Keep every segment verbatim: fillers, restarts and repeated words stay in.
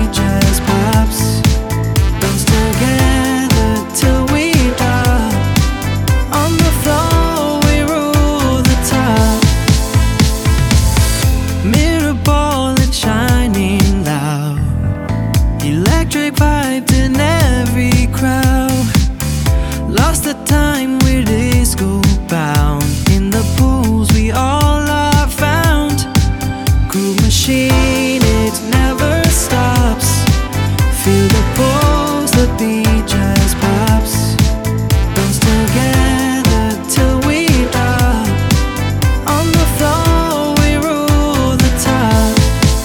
beat just pops. Bones together till we drop. On the floor we rule the top. Mirror ball and shining loud. Electric vibes in every crowd. Lost the time we're disco bound. In the pools we all are found. Groove machine, it never stops. Feel the pulse, the beat just pops. Bones together till we drop. On the floor we rule the top.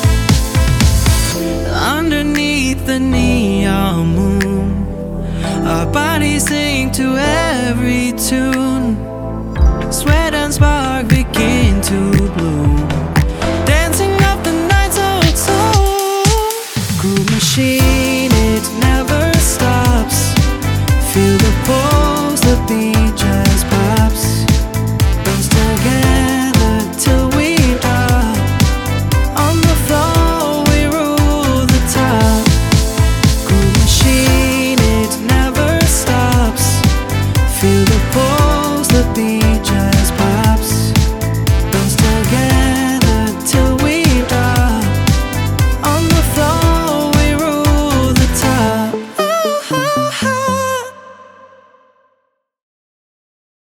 Underneath the neon moon, our bodies sing to every tune. Sweat and spark begin to bloom. Dancing up the night so soon. Groove machine, it never stops. Feel the pulse, the beat